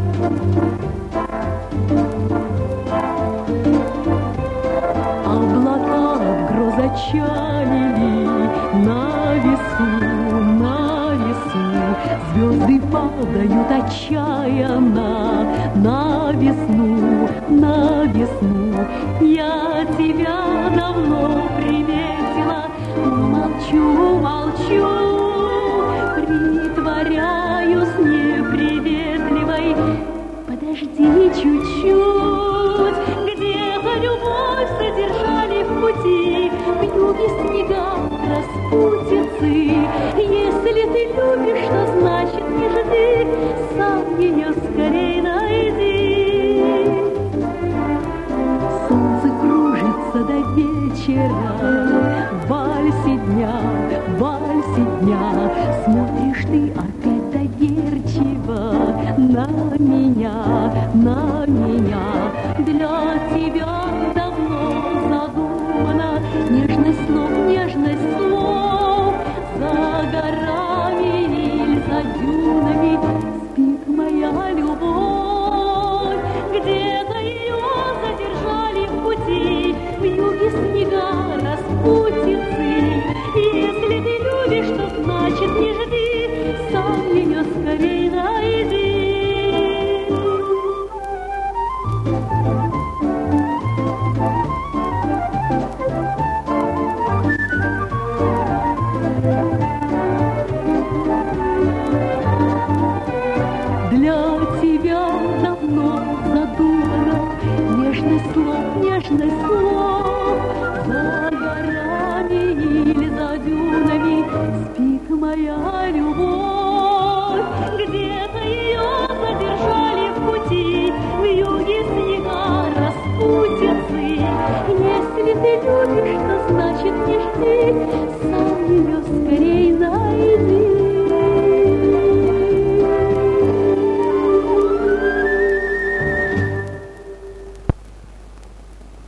Облака в гроз отчалили на весу, звезды падают отчаянно на весну, на весну. Я тебя давно приметила, но молчу, молчу, притворяюсь неприветливой. Подожди чуть-чуть, где-то любовь содержали в пути, в юге снега распутицы. Если ты любишь, то значит не жди, сам ее скорей найди. Солнце кружится до вечера, в вальсе дня, смотришь ты опять доверчиво на меня, на меня. Для тебя давно задумана нежность слов, за горами или за дюнами спит моя любовь. Где-то ее задержали в пути, в юге снега распутицы. Если ты любишь, то значит не жди, сам ее скорей найди. Для тебя давно задумана нежность слов, за горами или за дюнами спит моя любовь. Где-то ее задержали в пути, в юге снега распутицы. Если ты любишь, то значит не жди, сам ее скорее